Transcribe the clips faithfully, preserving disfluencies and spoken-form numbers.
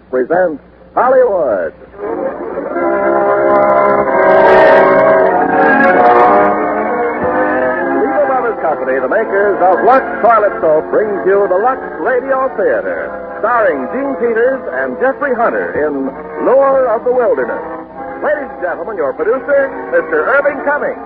presents Hollywood. Lever Brothers Company, the makers of Lux Toilet Soap, brings you the Lux Radio Theater, starring Gene Peters and Jeffrey Hunter in Lure of the Wilderness. Ladies and gentlemen, your producer, Mister Irving Cummings.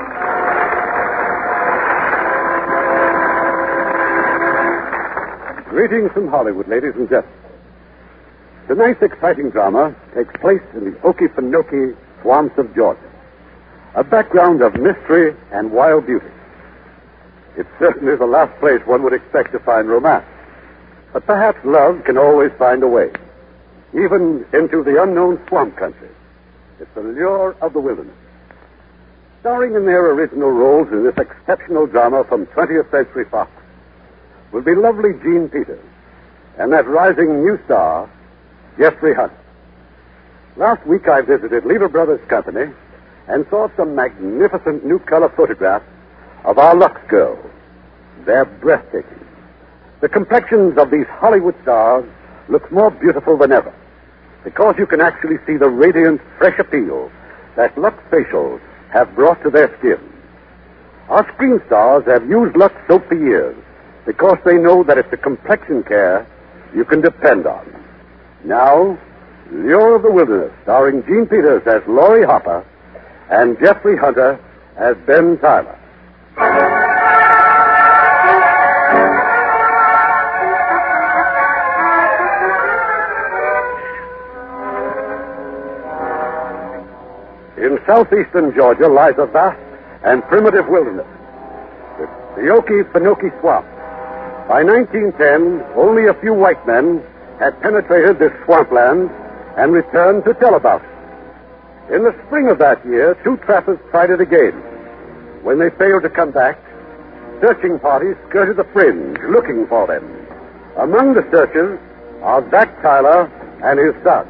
Greetings from Hollywood, ladies and gentlemen. Tonight's exciting drama takes place in the Okefenokee swamps of Georgia, a background of mystery and wild beauty. It's certainly the last place one would expect to find romance, but perhaps love can always find a way, even into the unknown swamp country. It's the lure of the wilderness. Starring in their original roles in this exceptional drama from twentieth Century Fox will be lovely Gene Peters and that rising new star, Jeffrey Hunter. Last week I visited Lever Brothers Company and saw some magnificent new color photographs of our Lux girls. They're breathtaking. The complexions of these Hollywood stars look more beautiful than ever because you can actually see the radiant, fresh appeal that Lux facials have brought to their skin. Our screen stars have used Lux soap for years because they know that it's a complexion care you can depend on. Now, Lure of the Wilderness, starring Gene Peters as Laurie Hopper and Jeffrey Hunter as Ben Tyler. In southeastern Georgia lies a vast and primitive wilderness, the Okefenokee Swamp. By nineteen ten, only a few white men had penetrated this swampland and returned to tell about it. In the spring of that year, two trappers tried it again. When they failed to come back, searching parties skirted the fringe looking for them. Among the searchers are Zach Tyler and his son.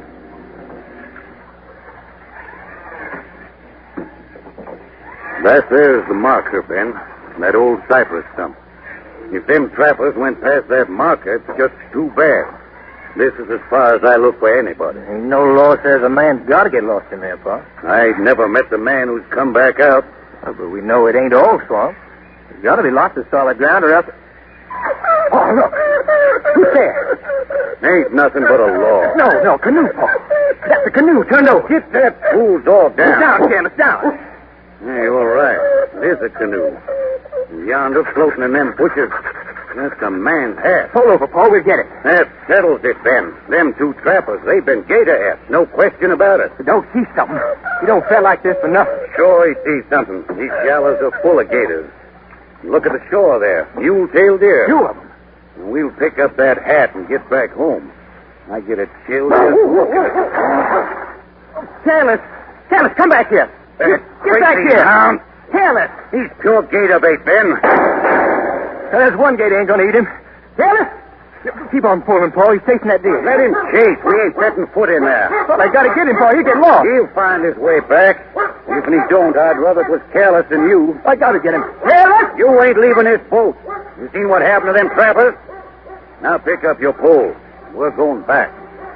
That there's the marker, Ben. That old cypress stump. If them trappers went past that marker, it's just too bad. This is as far as I look for anybody. Ain't no law says a man's got to get lost in there, Pa. I ain't never met the man who's come back out. Oh, but we know it ain't all swamp. There's got to be lots of solid ground or else... Oh, look. Who's there? Ain't nothing but a law. No, no, canoe, Pa. That's a canoe turned over. Get that fool dog down. It's down, Jim. It's down. Hey, all right. It is a canoe. Yonder, floating in them bushes, that's a man's hat. Pull over, Paul. We'll get it. That settles it, Ben. Them two trappers, they've been gator hats. No question about it. Don't see something. You don't feel like this for nothing. Sure he sees something. These gallows are full of gators. Look at the shore there. Mule-tailed deer. Two of them. And we'll pick up that hat and get back home. I get a chill just looking at it. Taylor. Taylor, come back here. That Get back crazy here. hound. Taylor. He's pure gator bait, Ben. Now, there's one gator ain't going to eat him. Taylor. Keep on pulling, Paul. He's chasing that deer. Let him chase. We ain't setting foot in there. Well, I got to get him, Paul. He'll get lost. He'll find his way back. And if he don't, I'd rather it was careless than you. I got to get him. Taylor! You ain't leaving this boat. You seen what happened to them trappers? Now pick up your pole. We're going back.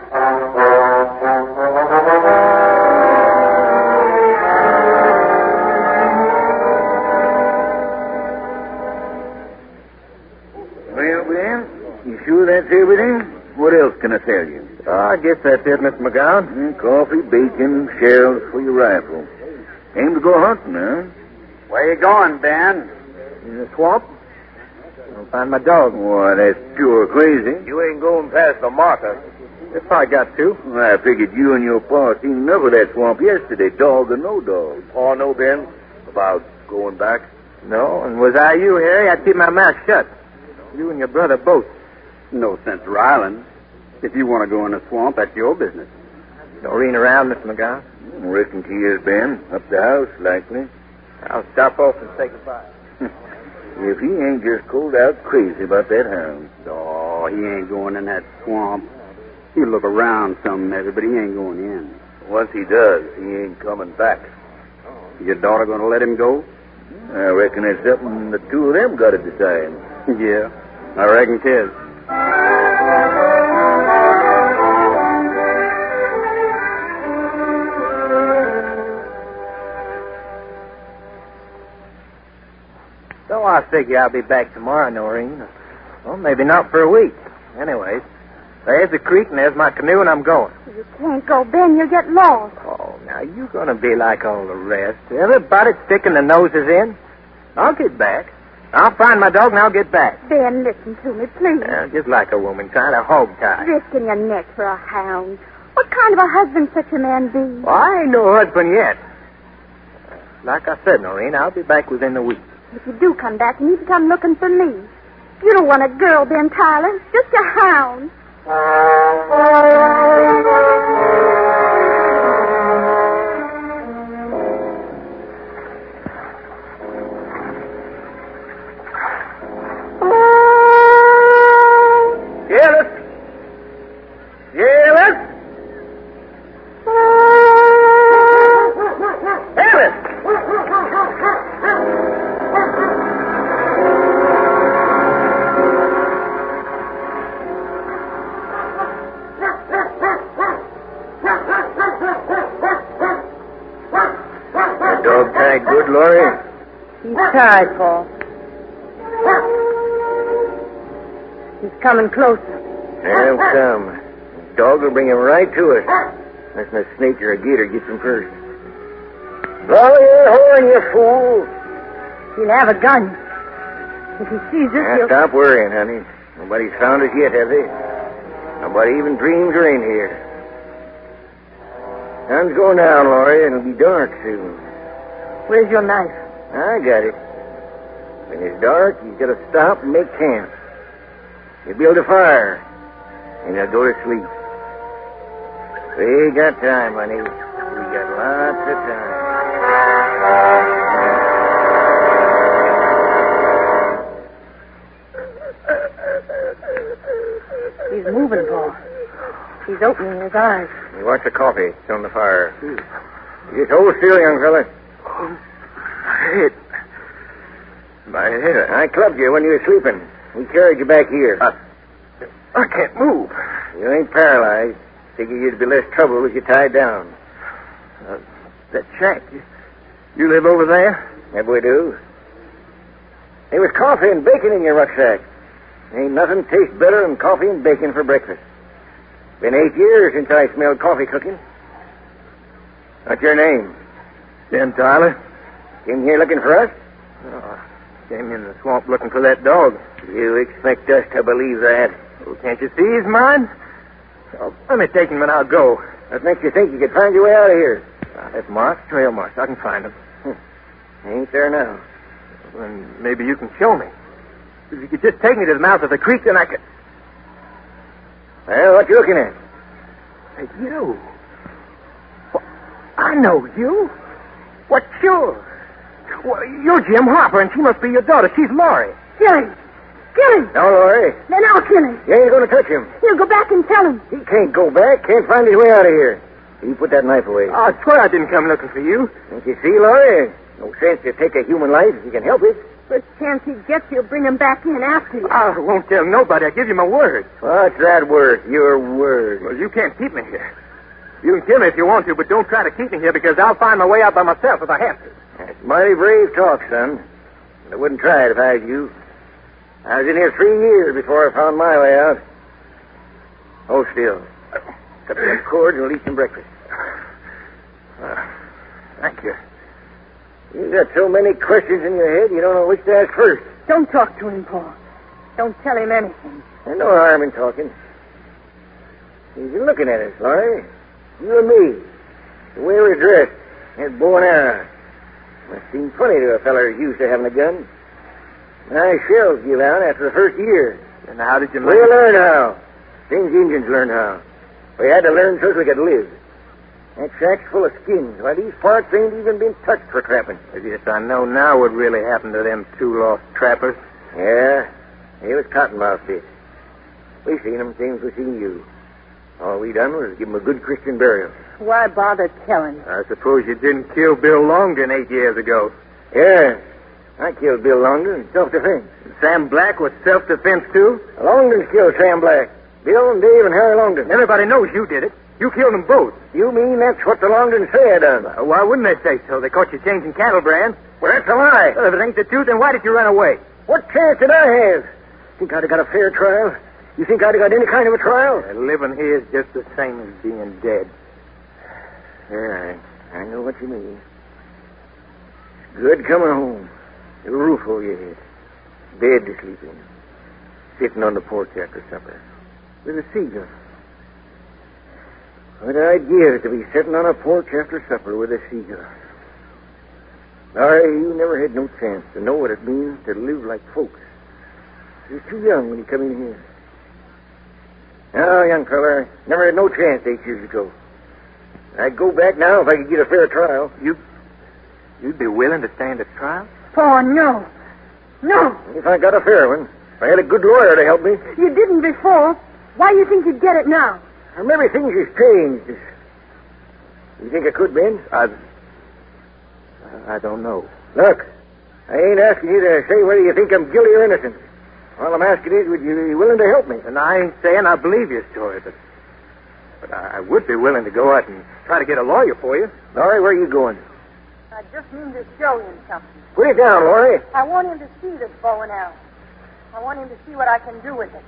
Well, Ben, you sure that's everything? What else can I tell you? Oh, I guess that's it, Mister McGowan. Mm, coffee, bacon, shells for your rifle. Aim to go hunting, huh? Where you going, Ben? In the swamp? I'll find my dog. Why, that's pure crazy. You ain't going past the marker. If I got to. Well, I figured you and your pa seen enough of that swamp yesterday, dog or no dog. Oh, no, Ben? About going back? No, and was I you, Harry, I'd keep my mouth shut. You and your brother both. No sense riling. If you want to go in the swamp, that's your business. Doreen around, Mister McGowan? Reckon he is, Ben. Up the house, likely. I'll stop off and say goodbye. If he ain't just cold out crazy about that hound. Oh, he ain't going in that swamp. He'll look around some, maybe, but he ain't going in. Once he does, he ain't coming back. Your daughter going to let him go? I reckon it's something the two of them got to decide. Yeah, I reckon it is. figure I'll be back tomorrow, Noreen. Well, maybe not for a week. Anyways, there's the creek and there's my canoe and I'm going. You can't go, Ben. You'll get lost. Oh, now you're going to be like all the rest. Everybody sticking their noses in. I'll get back. I'll find my dog and I'll get back. Ben, listen to me, please. Yeah, just like a woman trying to hog tie. Risking your neck for a hound. What kind of a husband such a man be? Well, I ain't no husband yet. Like I said, Noreen, I'll be back within a week. If you do come back, you need to come looking for me. You don't want a girl, Ben Tyler. Just a hound. Gillis! Gillis! Gillis! That dog tied good, Laurie? He's tied, Paul. He's coming closer. He'll come. The dog will bring him right to us. Unless a snake or a gator gets him first. Blow your horn, you fool. He'll have a gun. If he sees us, Now, he'll... stop worrying, honey. Nobody's found us yet, have they? Nobody even dreams we're in here. Sun's going down, Laurie. It'll be dark soon. Where's your knife? I got it. When it's dark, you gotta stop and make camp. You build a fire, and you'll go to sleep. We got time, honey. We got lots of time. He's moving, Paul. He's opening his eyes. You watch the coffee. It's on the fire. You just hold still, young fella. My head. My head. I clubbed you when you were sleeping. We carried you back here. I, I can't move. You ain't paralyzed. Figure you'd be less trouble if you tied down. Uh, that shack. You, you live over there? That we do. There was coffee and bacon in your rucksack. Ain't nothing tastes better than coffee and bacon for breakfast. Been eight years since I smelled coffee cooking. What's your name? Ben Tyler. Came here looking for us? Oh, came in the swamp looking for that dog. You expect us to believe that? Oh, can't you see he's mine? Oh, let me take him and I'll go. What makes you think you could find your way out of here? Uh, that's marks, trail marks. I can find them. Hmm. Ain't there now. Then maybe you can show me. If you could just take me to the mouth of the creek, then I could... Well, what you looking at? Hey, you. Well, I know you. What, sure. Well, you're Jim Harper, and she must be your daughter. She's Laurie. Kill him. Kill him. No, Laurie. Then I'll kill him. You ain't going to touch him. He'll go back and tell him. He can't go back. Can't find his way out of here. You put that knife away. I swear I didn't come looking for you. Don't you see, Laurie? No sense to take a human life if you can help it. First chance he gets, he'll bring him back in after you. I won't tell nobody. I give you my word. What's that word? Your word. Well, you can't keep me here. You can kill me if you want to, but don't try to keep me here because I'll find my way out by myself if I have to. That's mighty brave talk, son. I wouldn't try it if I was you. I was in here three years before I found my way out. Hold still. Cut some cord and we'll eat some breakfast. Uh, thank you. You got so many questions in your head, you don't know which to ask first. Don't talk to him, Paul. Don't tell him anything. There's no harm in talking. He's looking at us, Laurie. You and me. The way we're dressed. That bow and arrow. Must seem funny to a feller who's used to having a gun. My shells give out after the first year. And how did you learn? We learned how. Things Indians learned how. We had to learn so we could live. That shack's full of skins. Why, these parts ain't even been touched for trapping. Yes, I know now what really happened to them two lost trappers. Yeah, it was cottonmouth fish. We seen them same as we seen you. All we done was give them a good Christian burial. Why bother telling? I suppose you didn't kill Bill Longden eight years ago. Yeah, I killed Bill Longden in self-defense. Sam Black was self-defense, too? Longden killed Sam Black. Bill and Dave and Harry Longden. Everybody knows you did it. You killed them both. You mean that's what the Longdons say I done? Uh, why wouldn't they say so? They caught you changing cattle brands. Well, that's a lie. Well, if it ain't the truth, then why did you run away? What chance did I have? Think I'd have got a fair trial? You think I'd have got any kind of a trial? Uh, living here is just the same as being dead. Yeah, I, I know what you mean. It's good coming home. A roof over your head. Bed to sleep in. Sitting on the porch after supper. With a seagull. What I'd give to be sitting on a porch after supper with a seagull. Larry, you never had no chance to know what it means to live like folks. You were too young when you come in here. Now, young fella, never had no chance eight years ago. I'd go back now if I could get a fair trial. You, you'd be willing to stand a trial? Paul, no. No. If I got a fair one, if I had a good lawyer to help me. You didn't before. Why do you think you'd get it now? Or maybe things has changed. You think I could, Ben? I... I don't know. Look, I ain't asking you to say whether you think I'm guilty or innocent. All I'm asking is, would you be willing to help me? And I ain't saying I believe your story, but... But I, I would be willing to go out and try to get a lawyer for you. Laurie, where are you going? I just mean to show him something. Put it down, Laurie. I want him to see this bow and arrow. I want him to see what I can do with it.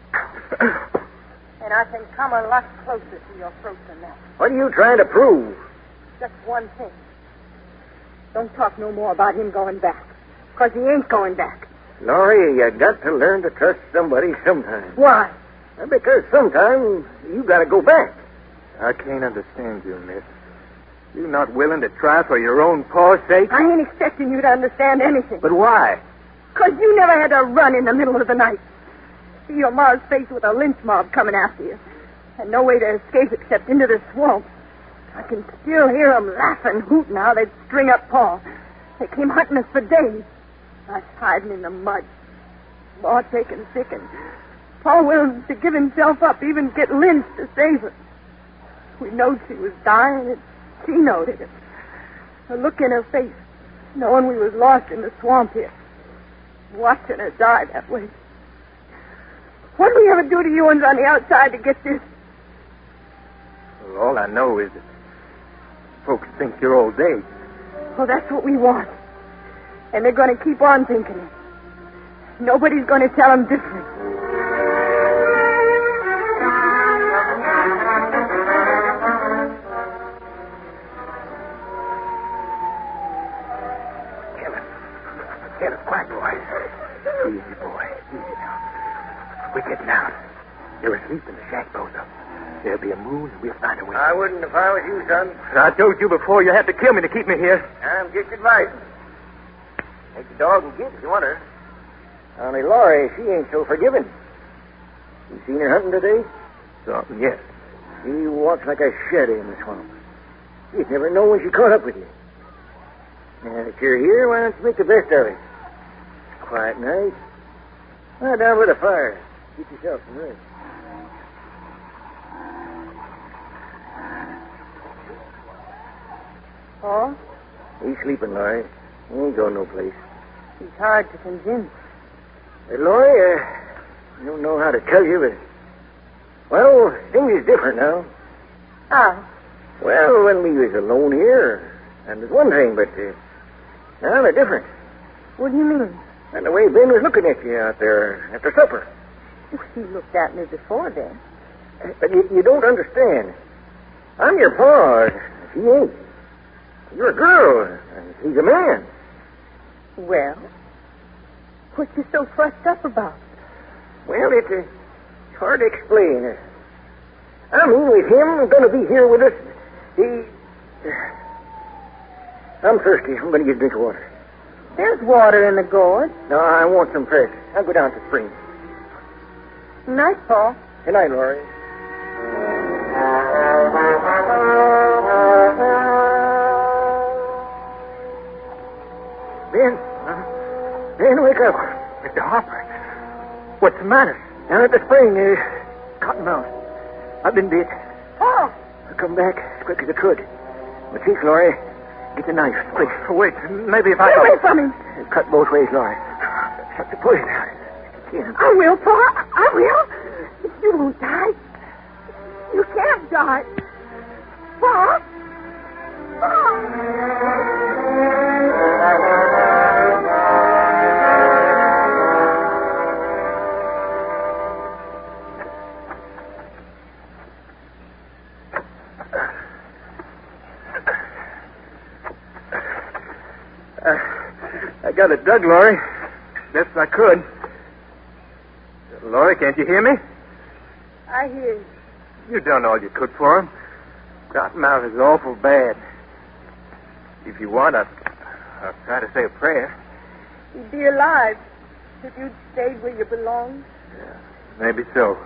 And I can come a lot closer to your throat than that. What are you trying to prove? Just one thing. Don't talk no more about him going back. Because he ain't going back. Laurie, you got to learn to trust somebody sometime. Why? Because sometimes you got to go back. I can't understand you, miss. You not willing to try for your own paw's sake? I ain't expecting you to understand anything. But why? Because you never had to run in the middle of the night. See your ma's face with a lynch mob coming after you. And no way to escape except into the swamp. I can still hear them laughing, hooting how they'd string up Paul. They came hunting us for days. Us hiding in the mud. Ma taken sick and Paul willing to give himself up, even get lynched to save her. We knowed she was dying, and she knowed it. The look in her face, knowing we was lost in the swamp here. Watching her die that way. What did we ever do to you ones on the outside to get this? Well, all I know is that folks think you're old age. Well, that's what we want. And they're going to keep on thinking it. Nobody's going to tell them different. Get it, quiet, boy. Easy, boy. Easy now. We're getting out. They're asleep in the shack, both up. There'll be a moon, and we'll find a way. I wouldn't if I was you, son. I told you before you had to kill me to keep me here. I'm just advising. Take the dog and kid if you want her. Only Laurie, she ain't so forgiving. You seen her hunting today? So, yes. She walks like a shadow in the swamp. You'd never know when she caught up with you. Now that you're here, why don't you make the best of it? Quiet night. Lie down by the fire. Get yourself some rest. Paul? He's sleeping, Laurie. He ain't going no place. He's hard to convince. Hey, Laurie, uh, I don't know how to tell you, but... Well, things is different now. How? Well, when we was alone here, and there's one thing, but... Uh, now they're different. What do you mean? And the way Ben was looking at you out there after supper. Well, he looked at me before then. Uh, But you, you don't understand. I'm your pa. He ain't. You're a girl, and he's a man. Well, what you so fussed up about? Well, it's, uh, it's hard to explain. Uh, I mean, with him going to be here with us, he... Uh, I'm thirsty. I'm going to get a drink of water. There's water in the gourd. No, I want some fresh. I'll go down to the spring. Night, Paul. Good night, Laurie. Ben, uh, Ben, wake up. Mister Harper, what's the matter? Down at the spring, uh, Cottonmouth. I've been bit. Paul! I'll come back as quick as I could. But see, Laurie, get the knife, quick. Oh, wait, maybe if I... Get away from him! Cut both ways, Laurie. Shut the poison out. Yeah. I will, Paul. I will. You won't die. You can't die. Paul? Paul! got it dug, Laurie. Best I could. Laurie, can't you hear me? I hear you. You done all you could for him. Cottonmouth is awful bad. If you want, I'll, I'll try to say a prayer. He'd be alive if you'd stayed where you belonged. Yeah, maybe so.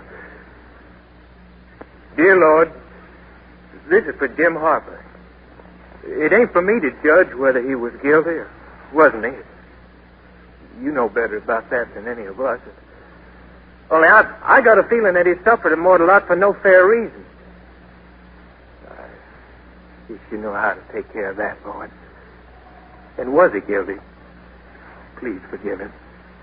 Dear Lord, this is for Jim Harper. It ain't for me to judge whether he was guilty or wasn't he. You know better about that than any of us. Only I, I got a feeling that he suffered a mortal lot for no fair reason. I guess you know how to take care of that, boy. And was he guilty? Please forgive him.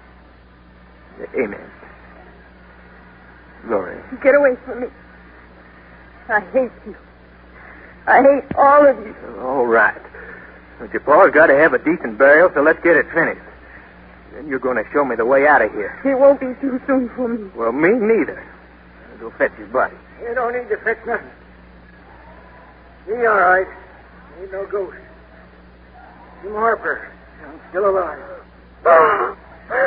Amen. Laurie. Get away from me. I hate you. I hate all of you. All right. But your pa's got to have a decent burial, so let's get it finished. Then you're going to show me the way out of here. It won't be too soon for me. Well, me neither. I'll go fetch his body. You don't need to fetch nothing. Be all right. Ain't no ghost. Jim Harper. I'm still alive. Oh,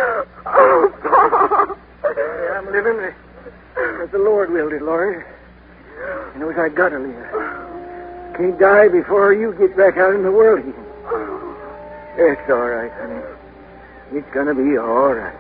Paul. I'm living as the Lord willed it, Laurie. He knows I gotta live. Can't die before you get back out in the world again. It's all right, honey. It's gonna be all right.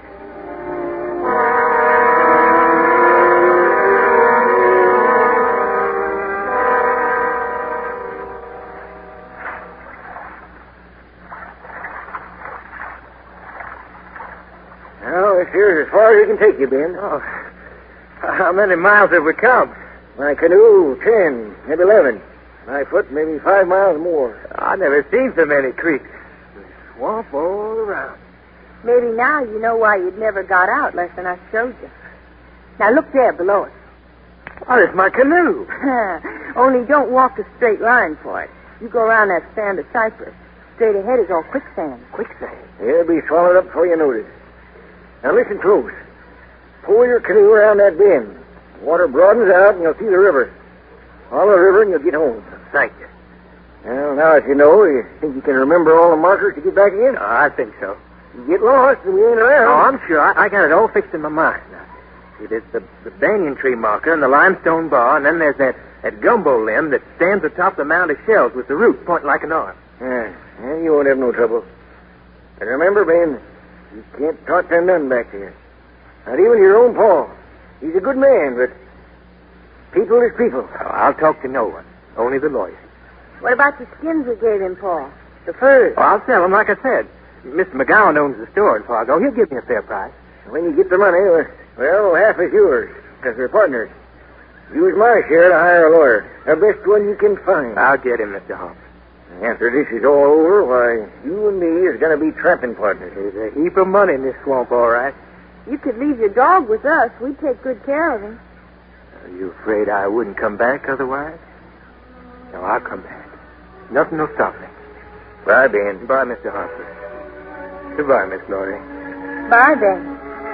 Well, this here's as far as you can take you, Ben. Oh, how many miles have we come? My canoe, ten, maybe eleven. My foot, maybe five miles more. I've never seen so many creeks. Swamp all around. Maybe now you know why you'd never got out less than I showed you. Now look there below us. Oh, it's my canoe. Only don't walk a straight line for it. You go around that stand of cypress. Straight ahead is all quicksand. Quicksand? It'll be swallowed up before you notice. Now listen close. Pull your canoe around that bend. The water broadens out and you'll see the river. Follow the river and you'll get home. Thank you. Well, now that you know, you think you can remember all the markers to get back again? Oh, I think so. You get lost and we ain't around. Oh, I'm sure. I, I got it all fixed in my mind. Now, see, there's the, the banyan tree marker and the limestone bar, and then there's that, that gumbo limb that stands atop the mound of shells with the root pointing like an arm. Yeah, yeah, you won't have no trouble. And remember, Ben, you can't talk to none back there. Not even your own pa. He's a good man, but people is people. Oh, I'll talk to no one. Only the lawyer. What about the skins we gave him, Paul? The furs? Oh, I'll sell them, like I said. Mister McGowan owns the store in Fargo. He'll give me a fair price. When you get the money, well, half is yours, because we're partners. Use my share to hire a lawyer. The best one you can find. I'll get him, Mister Harper. After this is all over, why, you and me is going to be trapping partners. There's a heap of money in this swamp, all right. You could leave your dog with us. We'd take good care of him. Are you afraid I wouldn't come back otherwise? No, I'll come back. Nothing will stop me. Bye, Ben. Bye, Mister Harper. Goodbye, Miss Laurie. Bye, Ben.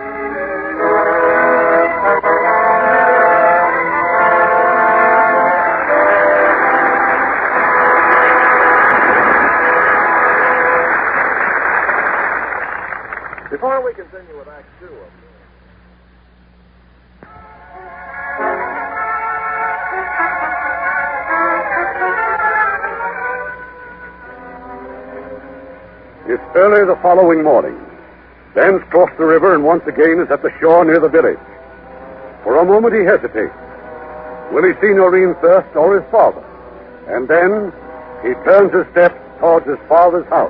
Before we continue with Act Two of It's early the following morning. Dan's crossed the river and once again is at the shore near the village. For a moment he hesitates. Will he see Noreen first or his father? And then he turns his steps towards his father's house.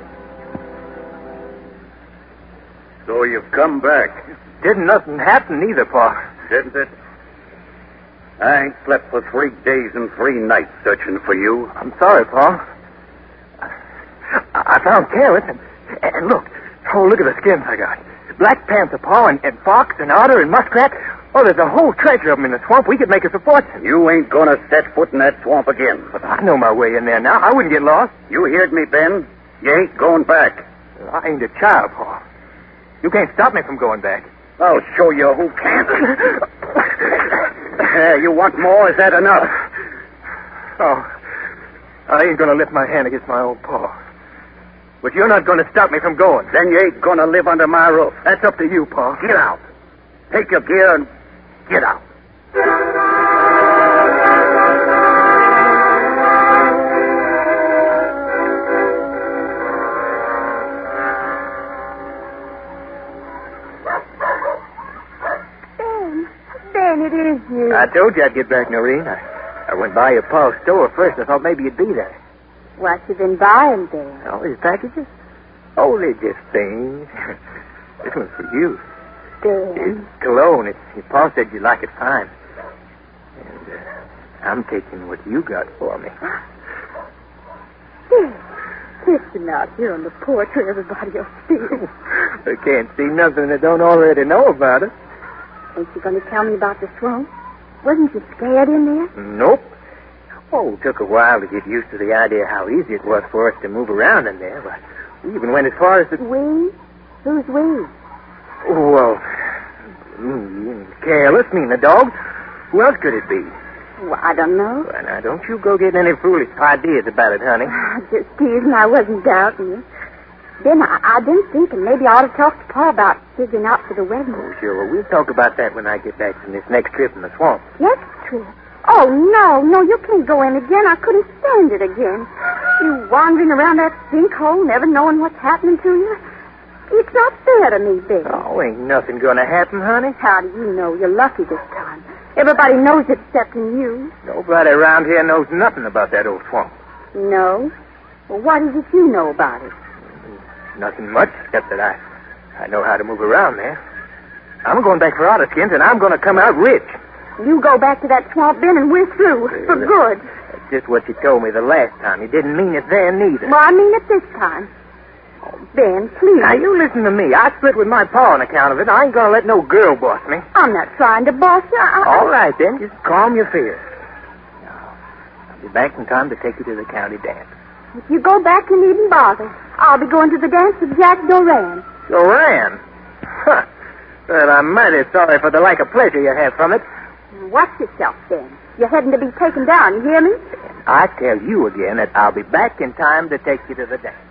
So you've come back, Didn't nothing happen either, Pa. didn't it? I ain't slept for three days and three nights searching for you. I'm sorry, Pa. I, I found carrots, and, and look. Oh, look at the skins I got. Black panther, Pa, and, and fox, and otter, and muskrat. Oh, there's a whole treasure of them in the swamp. We could make us a fortune. You ain't gonna set foot in that swamp again. But I know my way in there now. I wouldn't get lost. You heard me, Ben. You ain't going back. I ain't a child, Pa. You can't stop me from going back. I'll show you who can't. uh, you want more? Is that enough? Oh, I ain't gonna lift my hand against my old Pa. But you're not going to stop me from going. Then you ain't gonna live under my roof. That's up to you, Pa. Get out. Take your gear and get out. Ben, Ben, it is you. I told you I'd get back, Noreen. I, I went by your Pa's store first. I thought maybe you'd be there. What you been buying, Ben? Oh, his packages? Oh, they're just things. This one's for you. It's Ben. cologne. It's, your Pa said you'd like it fine. And uh, I'm taking what you got for me. Ben, listen out here on the porch where everybody will see you. They can't see nothing they don't already know about it. Ain't you going to tell me about the swamp? Wasn't you scared in there? Nope. Oh, it took a while to get used to the idea how easy it was for us to move around in there. But we even went as far as the... We? Who's we? Oh, well, mm, careless, mean the dog. Who else could it be? Well, I don't know. Well, now, don't you go getting any foolish ideas about it, honey. Just teasing. I wasn't doubting you. Then I, I've been thinking maybe I ought to talk to Pa about figuring out for the wedding. Oh, sure. Well, we'll talk about that when I get back from this next trip in the swamp. Next trip? Oh, no, no, you can't go in again. I couldn't stand it again. You wandering around that sinkhole, never knowing what's happening to you. It's not fair to me, Ben. Oh, ain't nothing going to happen, honey. How do you know? You're lucky this time. Everybody knows it excepting you. Nobody around here knows nothing about that old swamp. No? Well, what is it you know about it? Nothing much, except that I, I know how to move around there. I'm going back for otter skins, and I'm going to come out rich. You go back to that swamp, Ben, and we're through. For good. That's just what you told me the last time. You didn't mean it then, neither. Well, I mean it this time. Oh, Ben, please. Now, you listen to me. I split with my pa on account of it. I ain't going to let no girl boss me. I'm not trying to boss you. I, I... All right, then. Just calm your fears. Now, I'll be back in time to take you to the county dance. If you go back, you needn't bother. I'll be going to the dance with Jack Doran. Doran? Huh. Well, I'm mighty sorry for the lack of pleasure you have from it. Watch yourself, Ben. You're heading to be taken down, you hear me? I tell you again that I'll be back in time to take you to the dance.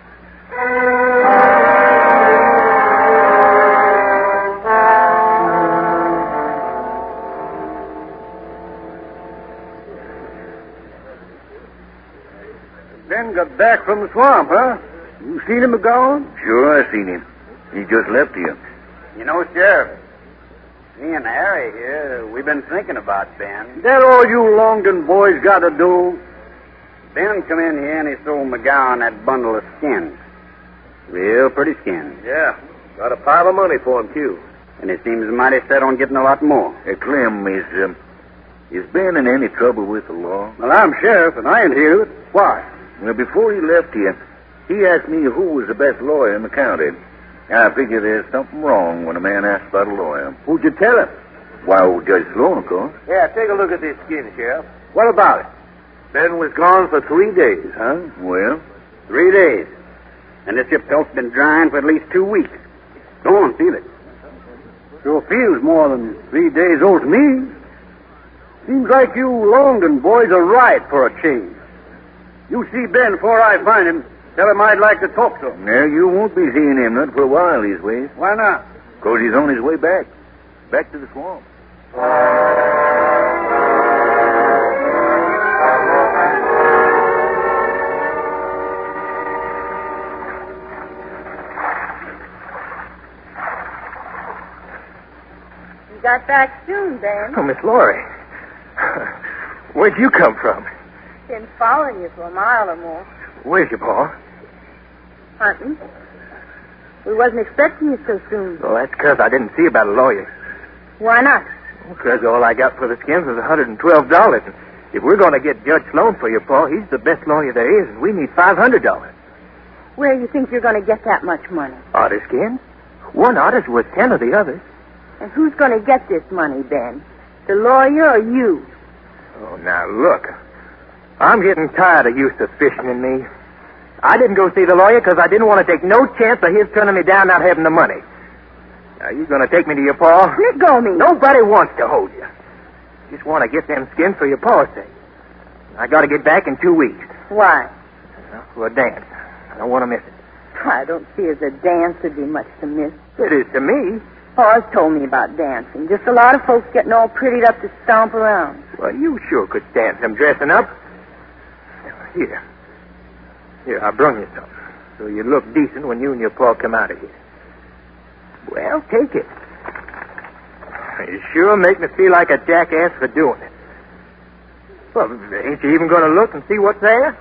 Ben got back from the swamp, huh? You seen him gone? Sure, I seen him. He just left here. You know, Sheriff, me and Harry here, we've been thinking about Ben. That all you Longdon boys got to do? Ben come in here and he sold McGowan that bundle of skins. Real pretty skins. Yeah. Got a pile of money for him, too. And he seems mighty set on getting a lot more. Hey, Clem, is, um, is Ben in any trouble with the law? Well, I'm sheriff, and I ain't here. Why? Well, before he left here, he asked me who was the best lawyer in the county. I figure there's something wrong when a man asks about a lawyer. Who'd you tell him? Why, old Judge Sloan, of course. Yeah, take a look at this skin, Sheriff. What about it? Ben was gone for three days, huh? Well? Three days. And this hip pelt's been drying for at least two weeks. Go on, feel it. Sure feels more than three days old to me. Seems like you Longdon boys are right for a change. You see Ben before I find him. Tell him I'd like to talk to him. Yeah, you won't be seeing him not for a while these ways. Why not? Because he's on his way back. Back to the swamp. You got back soon, Ben. Oh, Miss Laurie. Where'd you come from? Been following you for a mile or more. Where's your pa? Hunting. We wasn't expecting you so soon. Well, that's because I didn't see about a lawyer. Why not? Because all I got for the skins was one hundred twelve dollars. And if we're going to get Judge Sloan for your pa, he's the best lawyer there is, and we need five hundred dollars. Where do you think you're going to get that much money? Otter skins? One otter's worth ten of the others. And who's going to get this money, Ben? The lawyer or you? Oh, now, look. I'm getting tired of you suspicioning me. I didn't go see the lawyer because I didn't want to take no chance of his turning me down not having the money. Now, you going to take me to your pa? Let go of me. Nobody wants to hold you. Just want to get them skins for your pa's sake. I got to get back in two weeks. Why? For a dance. I don't want to miss it. I don't see as a dance would be much to miss. It is to me. Pa's told me about dancing. Just a lot of folks getting all prettied up to stomp around. Well, you sure could stand some dressing up. Here. Here, I brung you some. So you look decent when you and your pa come out of here. Well, take it. You sure make me feel like a jackass for doing it. Well, ain't you even going to look and see what's there?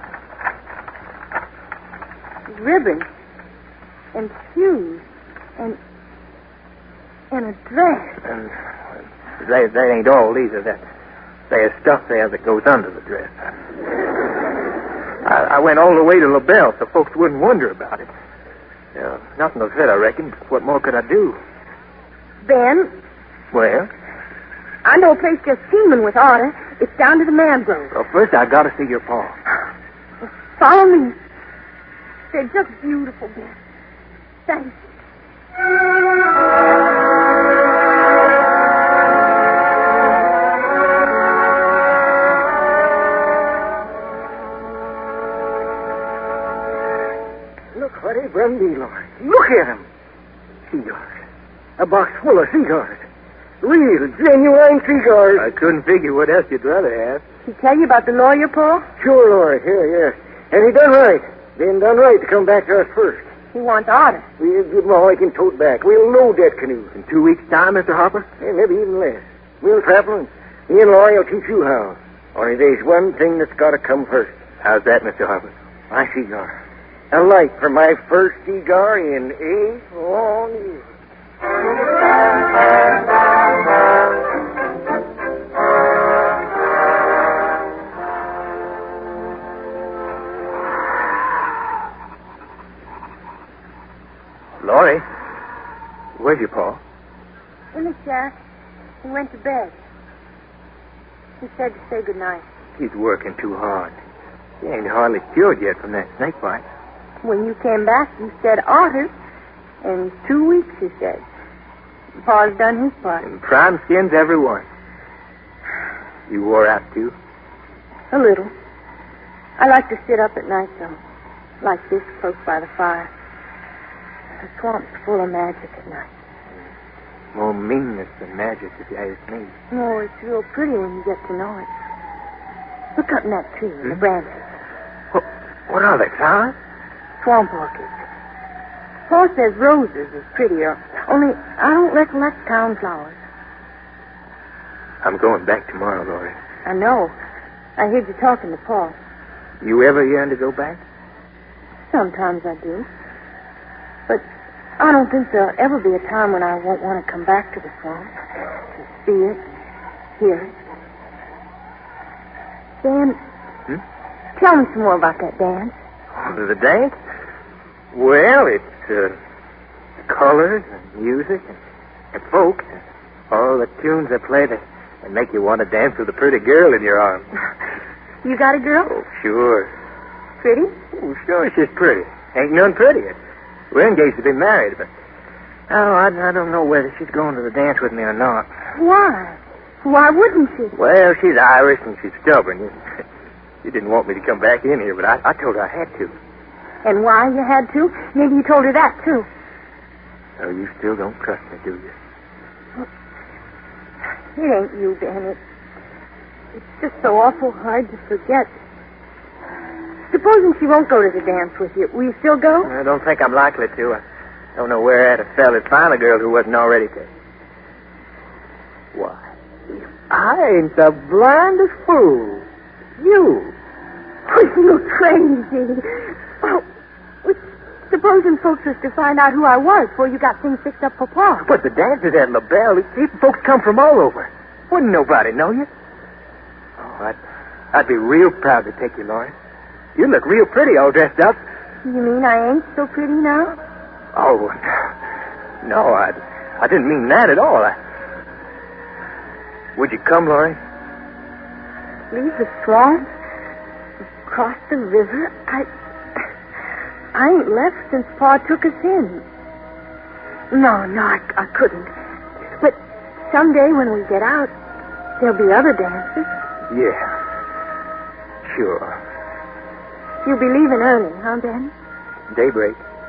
Ribbons. And shoes. And... and a dress. And they, that ain't all either. That there's stuff there that goes under the dress. I, I went all the way to LaBelle so folks wouldn't wonder about it. Yeah, nothing will fit, I reckon. What more could I do? Ben, Well? I know a place just teeming with order. It's down to the mangrove. Well, first I gotta see your pa. Follow me. They're just beautiful, Ben. Thanks. Look what he brung me, Lord. Look at him. Cigars. A box full of cigars. Real, genuine cigars. I couldn't figure what else you'd rather have. He tell you about the lawyer, Paul? Sure, Lord. Here, yes. And he done right. Been done right to come back to us first. He wants order. We'll give him all he can tote back. We'll load that canoe. In two weeks' time, Mister Harper? Hey, maybe even less. We'll travel, and me and Laurie will teach you how. Only there's one thing that's got to come first. How's that, Mister Harper? My cigar. A light for my first cigar in eight long years. Laurie, where's your pa? In the shack. He went to bed. He said to say good night. He's working too hard. He ain't hardly cured yet from that snake bite. When you came back, you said order. In two weeks, he said. Pa's done his part. And prime skins, every one. You wore out, too? A little. I like to sit up at night, though. Like this, close by the fire. The swamp's full of magic at night. More meanness than magic, if you ask me. Oh, it's real pretty when you get to know it. Look up in that tree in the Hmm? branches. What, what are they, flowers? Swamp orchids. Paul says roses is prettier, only I don't recollect town flowers. I'm going back tomorrow, Laurie. I know. I heard you talking to Paul. You ever yearn to go back? Sometimes I do. But I don't think there'll ever be a time when I won't want to come back to the swamp. To see it, hear it. Dan, Hmm? tell me some more about that dance. Oh, the dance? Well, it's uh, colors and music and, and folks. And all the tunes they play that, that make you want to dance with a pretty girl in your arms. You got a girl? Oh, sure. Pretty? Oh, sure she's pretty. Ain't none prettier. We're engaged to be married, but... Oh, I, I don't know whether she's going to the dance with me or not. Why? Why wouldn't she? Well, she's Irish and she's stubborn. She didn't want me to come back in here, but I, I told her I had to. And why you had to? Maybe you told her that, too. Oh, you still don't trust me, do you? It ain't you, Ben. It, it's just so awful hard to forget. Supposing she won't go to the dance with you, will you still go? I don't think I'm likely to. I don't know where at a fella's find a girl who wasn't already taken. Why, I ain't the blindest fool. You. Oh, you crazy. Well, supposing folks was to find out who I was before you got things fixed up for Paul. But the dances at LaBelle, even folks come from all over. Wouldn't nobody know you? Oh, I'd, I'd be real proud to take you, Laurie. You look real pretty all dressed up. You mean I ain't so pretty now? Oh, no, I, I didn't mean that at all. I... Would you come, Laurie? Leave the swamp? Cross the river? I... I ain't left since Pa took us in. No, no, I, I couldn't. But someday when we get out, there'll be other dances. Yeah. Sure. You'll be leaving early, huh, Ben? Daybreak.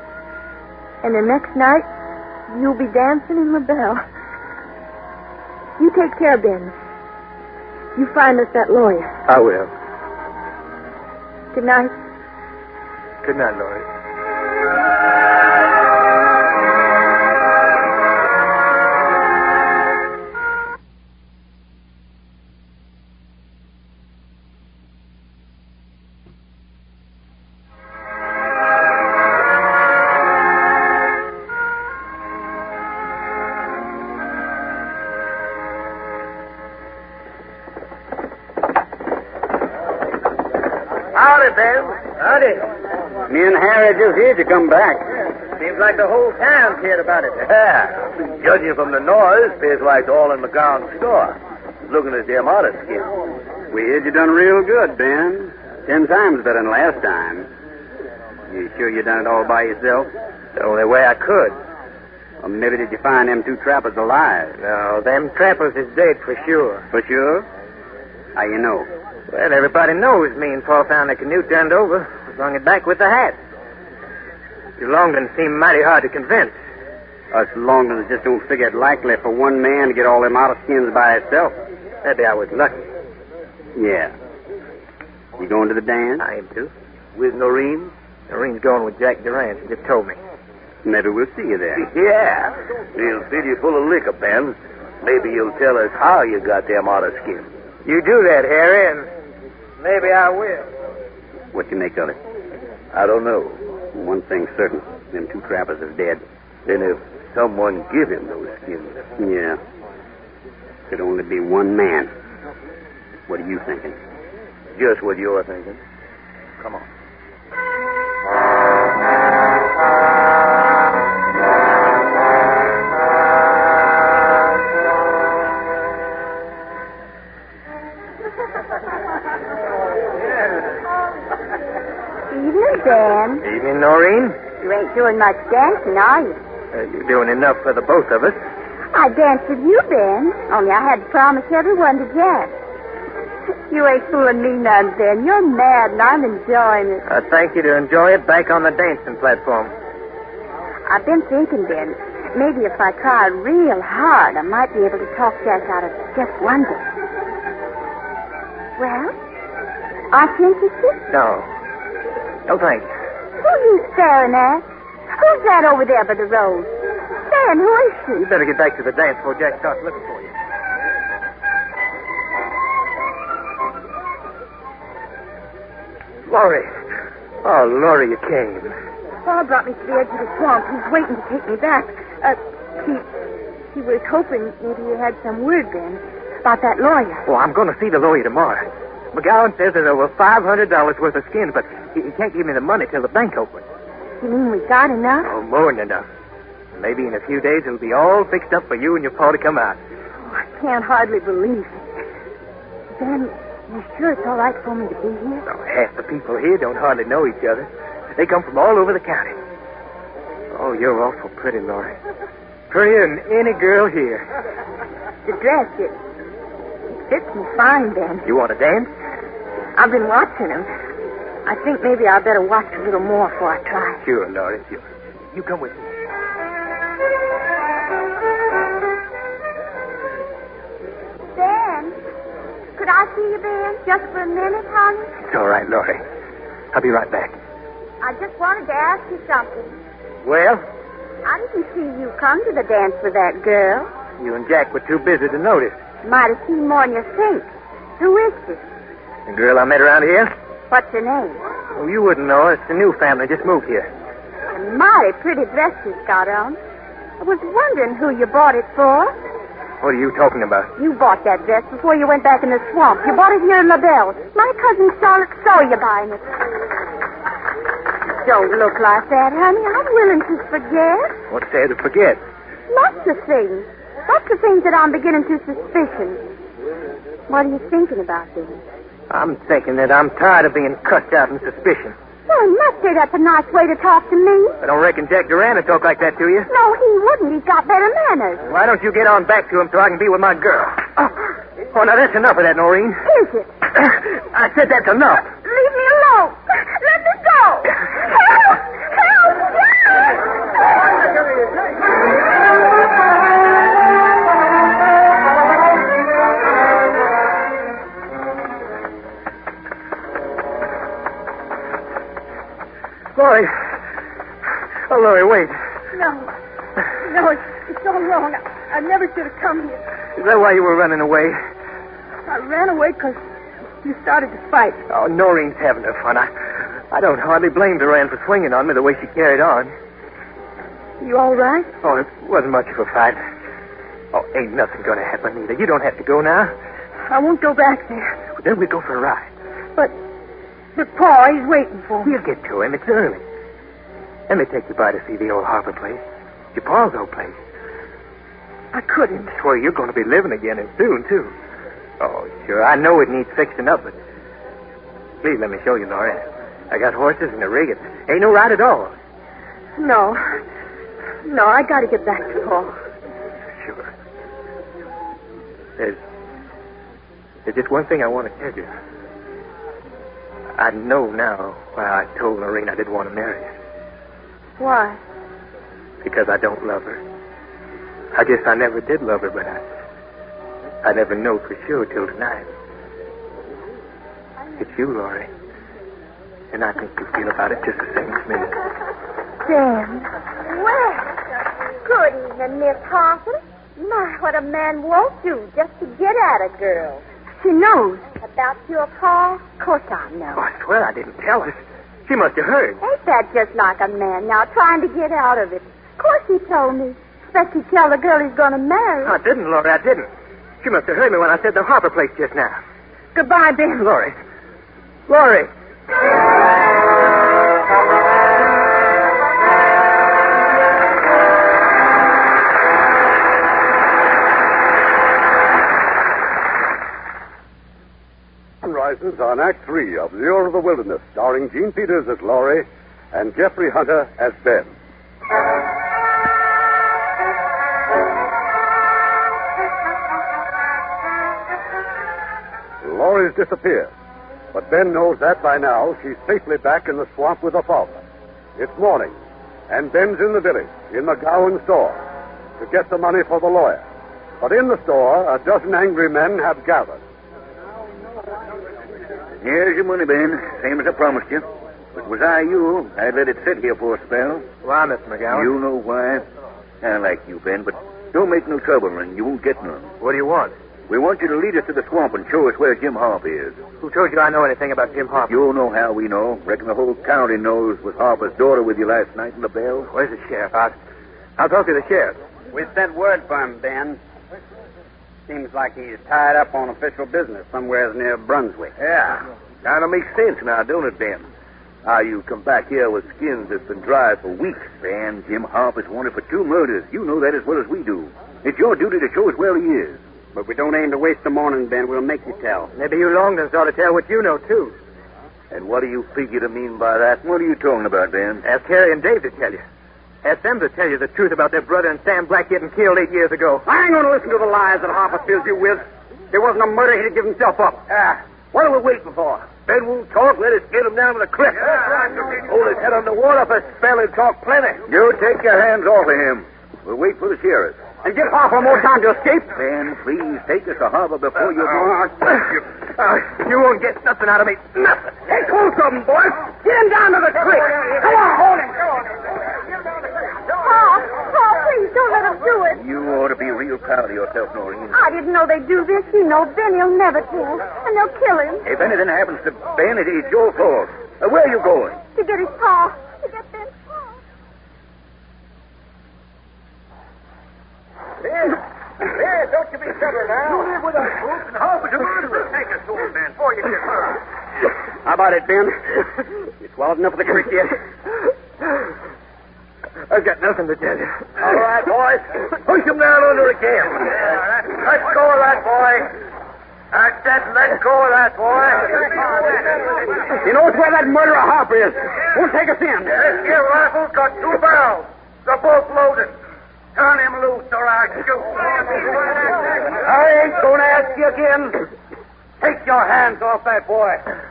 And the next night, you'll be dancing in LaBelle. You take care, Ben. You find us that lawyer. I will. Good night. Good night, Laurie. Howdy, Ben. Howdy. Me and Harry just heard you come back. Seems like the whole town's heard about it. Yeah. Judging from the noise, appears like it's all in McGowan's store. Looking at them otter skins. We heard you done real good, Ben. Ten times better than last time. You sure you done it all by yourself? The only way I could. Or maybe did you find them two trappers alive? No, them trappers is dead for sure. For sure? How you know? Well, everybody knows me and Paul found the canoe turned over. We brung it back with the hat. You Longdon seem mighty hard to convince. Us Longdons just don't figure it likely for one man to get all them otter skins by himself. Maybe I was lucky. Yeah. You going to the dance? I am too. With Noreen? Noreen's going with Jack Durant. She just told me. Maybe we'll see you there. Yeah. He'll fill you full of liquor, Ben. Maybe you'll tell us how you got them otter skins. You do that, Harry, and maybe I will. What you make of it? I don't know. One thing's certain. Them two trappers are dead. Then if someone give him those skins. Yeah. Could only be one man. What are you thinking? Just what you're thinking. Come on. Evening, Ben. Evening, Noreen. You ain't doing much dancing, are you? Uh, you're doing enough for the both of us. I danced with you, Ben. Only I had to promise everyone to Jack. You ain't fooling me none, Ben. You're mad, and I'm enjoying it. I thank you to enjoy it back on the dancing platform. I've been thinking, Ben, maybe if I tried real hard, I might be able to talk Jack out of just one dance. Well, aren't you interested? No. No, thanks. Who are you staring at? Who's that over there by the road? Ben, who is she? You better get back to the dance before Jack starts looking for you. Laurie. Oh, Laurie, you came. Paul brought me to the edge of the swamp. He's waiting to take me back. Uh, he, he was hoping maybe you had some word, Ben, about that lawyer. Well, I'm going to see the lawyer tomorrow. McGowan says there's over five hundred dollars worth of skins, but he, he can't give me the money till the bank opens. You mean we got enough? Oh, more than enough. Maybe in a few days it'll be all fixed up for you and your pa to come out. Oh, I can't hardly believe it. Ben, you sure it's all right for me to be here? Oh, half the people here don't hardly know each other. They come from all over the county. Oh, you're awful pretty, Laurie. Prettier than any girl here. The dress, it, it fits me fine, Ben. You want to dance? I've been watching him. I think maybe I'd better watch a little more before I try. Sure, Laurie, sure. You come with me. Ben, could I see you, Ben, just for a minute, honey? It's all right, Laurie. I'll be right back. I just wanted to ask you something. Well, I didn't see you come to the dance with that girl. you and Jack were too busy to notice. Might have seen more than you think. Who is she? The girl I met around here? What's her name? Oh, you wouldn't know her. It's a new family. Just moved here. A mighty pretty dress she's got on. I was wondering who you bought it for. What are you talking about? You bought that dress before you went back in the swamp. You bought it here in LaBelle. My cousin Charlotte saw you buying it. Don't look like that, honey. I'm willing to forget. What's there to forget? Lots of things. Lots of things that I'm beginning to suspicion. What are you thinking about, then? I'm thinking that I'm tired of being cussed out in suspicion. Well, I must say that's a nice way to talk to me. I don't reckon Jack Durant would talk like that to you. No, he wouldn't. He's got better manners. Why don't you get on back to him so I can be with my girl? Oh, oh now that's enough of that, Noreen. Is it? I said that's enough. Leave me alone. Let me go. Help! Help! Help! Laurie. Oh, Laurie, wait. No. No, it's, it's all wrong. I, I never should have come here. Is that why you were running away? I ran away because you started to fight. Oh, Noreen's having her fun. I, I don't hardly blame Duran for swinging on me the way she carried on. You all right? Oh, it wasn't much of a fight. Oh, ain't nothing going to happen either. You don't have to go now. I won't go back there. Well, then we go for a ride. But, but Pa, he's waiting for me. We'll get to him. It's early. Let me take you by to see the old harbor place. Your pa's old place. I couldn't. It's where you're going to be living again and soon, too. Oh, sure. I know it needs fixing up, but please let me show you, Laura. I got horses and a rig. It ain't no ride at all. No. No, I got to get back to Pa. Sure. There's, there's just one thing I want to tell you. I know now why I told Noreen I didn't want to marry her. Why? Because I don't love her. I guess I never did love her, but I... I never know for sure till tonight. It's you, Laurie. And I think you feel about it just the same as me. Dan. Well, good evening, Miss Harper. My, what a man won't do just to get at a girl. She knows. About your Pa? Of course I know. Oh, I swear I didn't tell her. She must have heard. Ain't that just like a man now trying to get out of it? Of course he told me. Expect he'd tell the girl he's going to marry. I didn't, Laurie. I didn't. She must have heard me when I said the Harper place just now. Goodbye, Ben. Laurie. Laurie. Rises on Act Three of Lure of the Wilderness, starring Gene Peters as Laurie and Jeffrey Hunter as Ben. Laurie's disappeared, but Ben knows that by now she's safely back in the swamp with her father. It's morning, and Ben's in the village, in McGowan's store, to get the money for the lawyer. But in the store, a dozen angry men have gathered. Here's your money, Ben. Same as I promised you. But was I you, I'd let it sit here for a spell. Why, Mister McGowan? You know why? I like you, Ben, but don't make no trouble and you won't get none. What do you want? We want you to lead us to the swamp and show us where Jim Harper is. Who told you I know anything about Jim Harper? You know how we know. Reckon the whole county knows was Harper's daughter with you last night in the bell. Where's the sheriff? I'll, I'll talk to the sheriff. We sent word for him, Ben. Seems like he's tied up on official business somewhere near Brunswick. Yeah. Kind of makes sense now, don't it, Ben? How you come back here with skins that's been dry for weeks. Ben, Jim Harper's wanted for two murders. You know that as well as we do. It's your duty to show us where he is. But we don't aim to waste the morning, Ben. We'll make you tell. Maybe you Longdons ought to tell what you know, too. And what do you figure to mean by that? What are you talking about, Ben? Ask Harry and Dave to tell you. Ask them to tell you the truth about their brother and Sam Black getting killed eight years ago. I ain't going to listen to the lies that Harper fills you with. If there wasn't a murder, he'd have given himself up. Ah, what are we waiting for? Ben won't talk. Let us get him down to the cliff. Yeah. Hold his head on the water for a spell and talk plenty. You take your hands off of him. We'll wait for the sheriff. And give Harper more time to escape. Ben, please take us to Harper before you go. Uh, uh, you won't get nothing out of me. Nothing. Take hold of him, boys. Get him down to the creek. Come on, hold him. Pa, Pa, please don't let him do it. You ought to be real proud of yourself, Noreen. I didn't know they'd do this. You know, Ben, he'll never tell. And they'll kill him. If anything happens to Ben, it is your fault. Uh, where are you going? To get his Pa. To get Ben's Pa. Ben, Ben, don't you be stubborn now. You live with us, folks, and Harper's a murderer. Take us to him, Ben, before you get hurt. How about it, Ben? You swallowed enough of the creek yet? I've got nothing to tell you. All right, boys. Push him down under again. Let go of that boy. I said let go of that boy. He knows where that murderer Harper is. Won't take us in. This here rifle's got two barrels. They're both loaded. Turn him loose or I'll shoot. I ain't going to ask you again. Take your hands off that boy.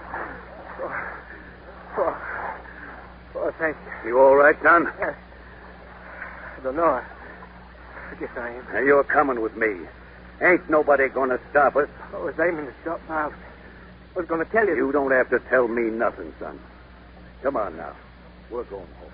Oh, oh thank you. You all right, son? I don't know. I, I guess I am. Now, you're coming with me. Ain't nobody going to stop us. I was aiming to stop my house. I was going to tell you. You don't have to tell me nothing, son. Come on now. We're going home.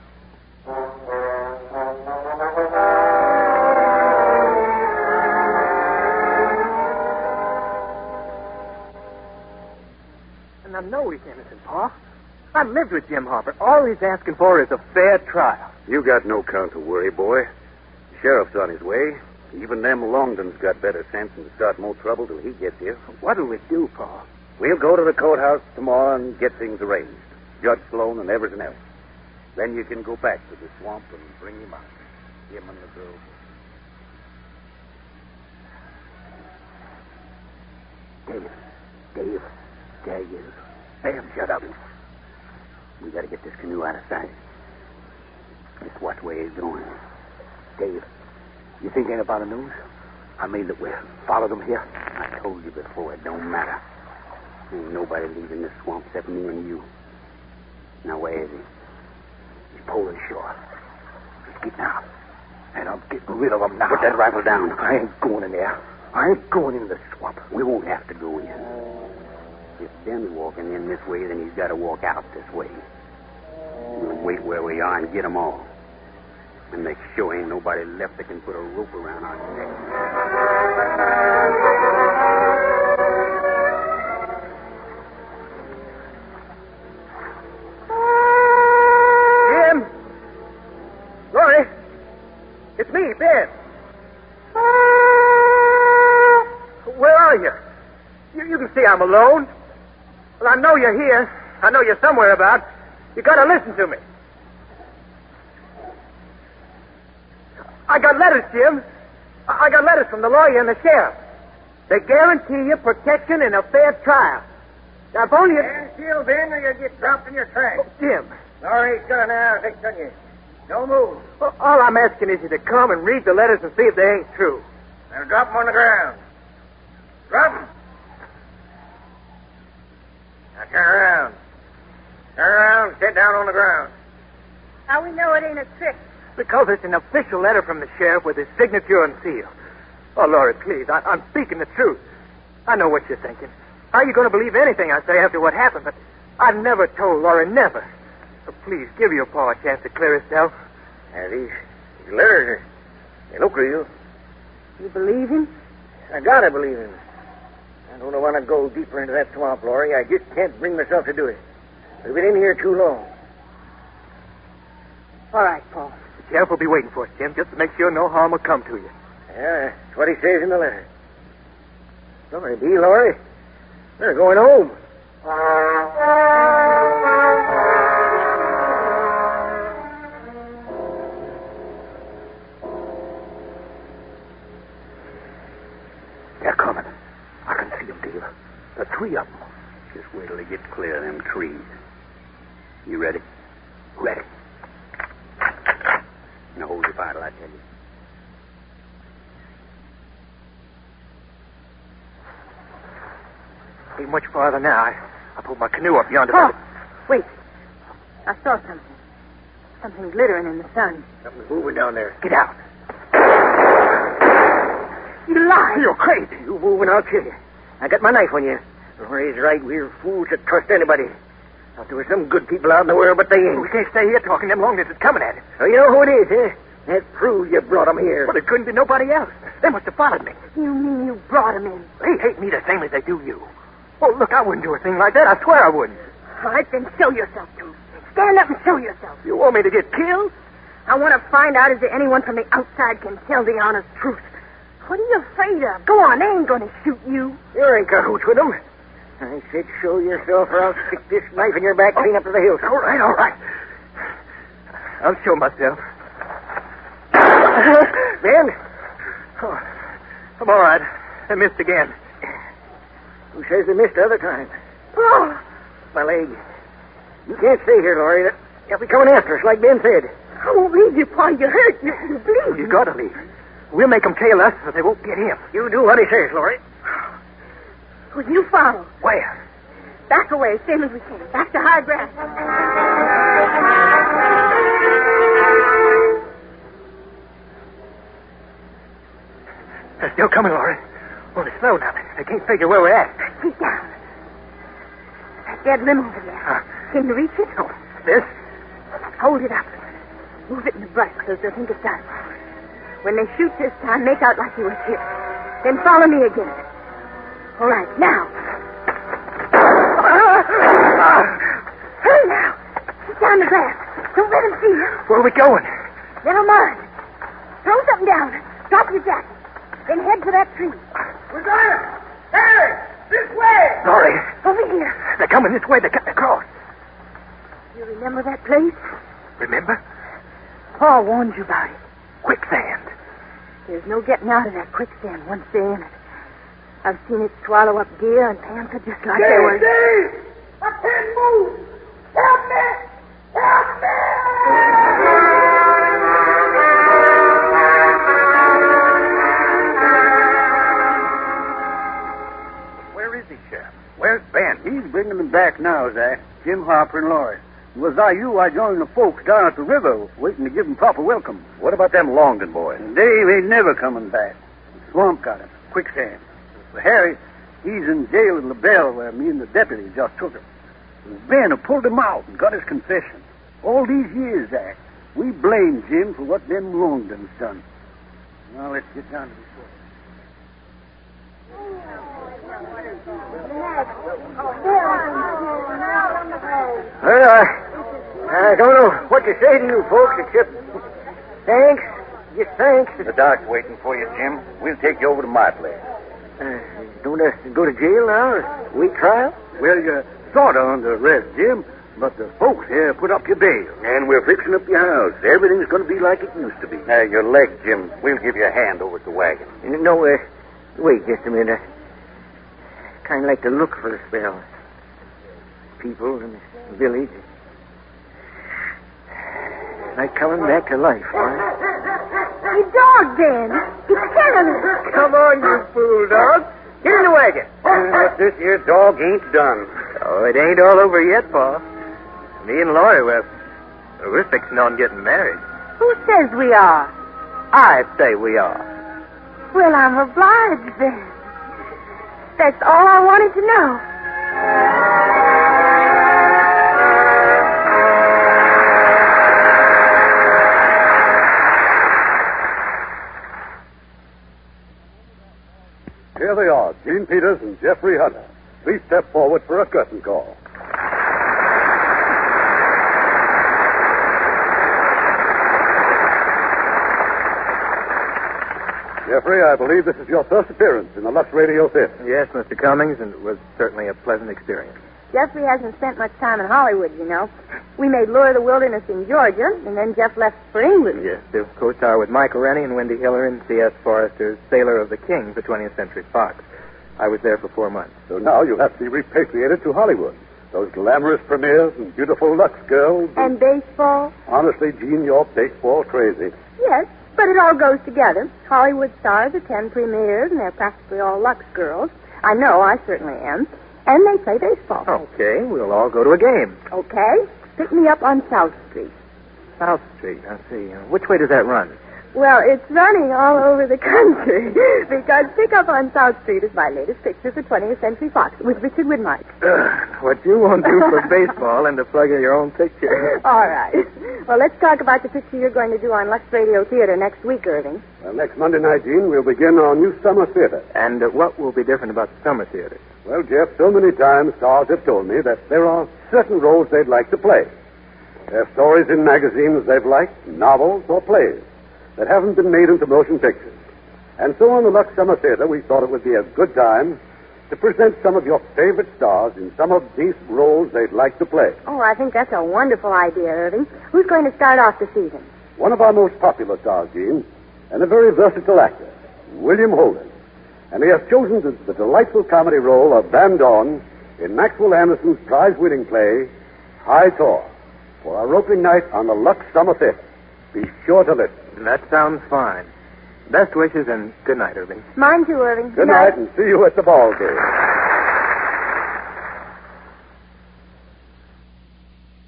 And I know he's innocent, Pa. I lived with Jim Harper. All he's asking for is a fair trial. You got no count to worry, boy. The sheriff's on his way. Even them Longdons got better sense and start more trouble till he gets here. What'll we do, Pa? We'll go to the courthouse tomorrow and get things arranged. Judge Sloan and everything else. Then you can go back to the swamp and bring him out. Him and the girl. Dave. Dave. There he is. Sam, shut up. We gotta get this canoe out of sight. Just watch where he's going. Dave, you think ain't about the news? I mean that we'll follow them here? I told you before, it don't matter. Ain't nobody leaving this swamp except me and you. Now, where is he? He's pulling shore. He's getting out. And I'm getting rid of him now. Put that rifle down. I ain't going in there. I ain't going in the swamp. We won't have to go in. If Ben's walking in this way, then he's got to walk out this way. We'll wait where we are and get them all. And make sure ain't nobody left that can put a rope around our neck. Jim! Rory! It's me, Ben. Where are you? You, you can see I'm alone. Well, I know you're here. I know you're somewhere about. You gotta listen to me. I got letters, Jim. I got letters from the lawyer and the sheriff. They guarantee you protection in a fair trial. Now, if only you... Stand still, Ben, or you'll get dropped in your tracks. Oh, Jim. Laurie's got an hour fixed on you. Don't move. Well, all I'm asking is you to come and read the letters and see if they ain't true. Now drop them on the ground. Drop them. Now turn around. Turn around, sit down on the ground. How we know it ain't a trick? Because it's an official letter from the sheriff with his signature and seal. Oh, Laurie, please, I, I'm speaking the truth. I know what you're thinking. How are you going to believe anything I say after what happened? But I never told Laurie, never. So please, give your pa a chance to clear himself. Now, these, these letters, they look real. You believe him? I gotta believe him. I don't want to go deeper into that swamp, Laurie. I just can't bring myself to do it. We've been in here too long. All right, Paul. The sheriff will be waiting for us, Jim, just to make sure no harm will come to you. Yeah, that's what he says in the letter. Sorry, be, Laurie. We're going home. They're coming. I can see them, Dave. The three of them. Just wait till they get clear of them trees. You ready? Ready. Now hold your fire till I tell you. Ain't much farther now. I, I pulled my canoe up yonder. Paul, wait. I saw something. Something glittering in the sun. Something's moving down there. Get out. You lie. You're crazy. You move and I'll kill you. I got my knife on you. Laurie's right. We're fools to trust anybody. Now, there were some good people out in the world, but they ain't. We can't stay here talking. Them long distance coming at us. So you know who it is, eh? That proves you brought them here. Well, it couldn't be nobody else. They must have followed me. You mean you brought him in? They hate me the same as they do you. Oh, look, I wouldn't do a thing like that. I swear I wouldn't. All right, then show yourself to him. Stand up and show yourself. You want me to get killed? I want to find out if there anyone from the outside can tell the honest truth. What are you afraid of? Go on, they ain't going to shoot you. You're in cahoots with them. I said show yourself or I'll stick this knife in your back clean up to the hilt. All right, all right. I'll show myself. Ben? Oh, I'm all right. I missed again. Who says they missed the other time? Oh, My leg. You can't stay here, Laurie. They'll be coming after us, like Ben said. I won't leave you, Paul. You're hurt. You, you bleed. You gotta leave. We'll make them tail us so they won't get him. You do what he says, Laurie. Well, you follow. Where? Back away, same as we came. Back to high grass. They're still coming, Laurie. Only slow now. They can't figure where we're at. Keep down. That dead limb over there. Huh? Can you reach it? Oh, this? Hold it up. Move it in the brush so they'll think it's us. When they shoot this time, make out like you were hit. Then follow me again. All right, now. Hurry now. Sit down the grass. Don't let them see you. Where are we going? Never mind. Throw something down. Drop your jacket. Then head for that tree. We're going. Hey, this way. Laurie, Over here. they're coming this way. They're cutting across. You remember that place? Remember? Paul warned you about it. Quicksand. There's no getting out of that quicksand once they're in it. I've seen it swallow up deer and panther just like they were. Dave! I can't move. Help me! Help me! Where is he, Sheriff? Where's Ben? He's bringing them back now, Zach. Jim Harper and Laurie. Was I you, I joined the folks down at the river, waiting to give them proper welcome. What about them Longdon boys? Dave ain't never coming back. The swamp got him. Quicksand. For Harry, he's in jail in LaBelle where me and the deputy just took him. It was Ben who pulled him out and got his confession. All these years, Zach, we blame Jim for what them Longdons done. Now let's get down to the swamp. Well, I, I don't know what to say to you folks except thanks. Just thanks. The doc's waiting for you, Jim. We'll take you over to my place. Uh, don't have to go to jail now or wait trial? Well, you're sort of under arrest, Jim, but the folks here put up your bail. And we're fixing up your house. Everything's going to be like it used to be. Uh, your leg, Jim. We'll give you a hand over at the wagon. No, uh, wait just a minute. I kind of like to look for a spell. People in the village. Like coming back to life, huh? You dog, Ben. He's killing us. Come on, you fool dog. Get in the wagon. But this here dog ain't done. Oh, it ain't all over yet, Pa. Me and Laurie, we're, we're fixing on getting married. Who says we are? I say we are. Well, I'm obliged, then. That's all I wanted to know. Here they are, Gene Peters and Jeffrey Hunter. Please step forward for a curtain call. Jeffrey, I believe this is your first appearance in the Lux Radio Theater. Yes, Mister Cummings, and it was certainly a pleasant experience. Jeffrey hasn't spent much time in Hollywood, you know. We made Lure of the Wilderness in Georgia, and then Jeff left for England. Yes, to co-star with Michael Rennie and Wendy Hiller in C S Forrester's Sailor of the King for twentieth Century Fox. I was there for four months. So now you'll have to be repatriated to Hollywood. Those glamorous premieres and beautiful Lux girls. And baseball? Honestly, Gene, you're baseball crazy. Yes, but it all goes together. Hollywood stars attend premieres, and they're practically all Lux girls. I know, I certainly am. And they play baseball. Okay, we'll all go to a game. Okay. Pick me up on South Street. South Street, let's see. Uh, which way does that run? Well, it's running all over the country because Pick Up on South Street is my latest picture for twentieth Century Fox with Richard Widmark. What you won't do for baseball and to plug in your own picture. All right. Well, let's talk about the picture you're going to do on Lux Radio Theater next week, Irving. Well, next Monday night, Gene, we'll begin our new summer theater. And uh, what will be different about the summer theater? Well, Jeff, so many times stars have told me that there are certain roles they'd like to play. There are stories in magazines they've liked, novels or plays that haven't been made into motion pictures. And so on the Lux Summer Theater, we thought it would be a good time to present some of your favorite stars in some of these roles they'd like to play. Oh, I think that's a wonderful idea, Irving. Who's going to start off the season? One of our most popular stars, Gene, and a very versatile actor, William Holden. And he has chosen the, the delightful comedy role of Van Dorn in Maxwell Anderson's prize-winning play, High Tor, for our opening night on the Lux Summer Theater. Be sure to listen. That sounds fine. Best wishes and good night, Irving. Mine too, Irving. Good night, and see you at the ball game.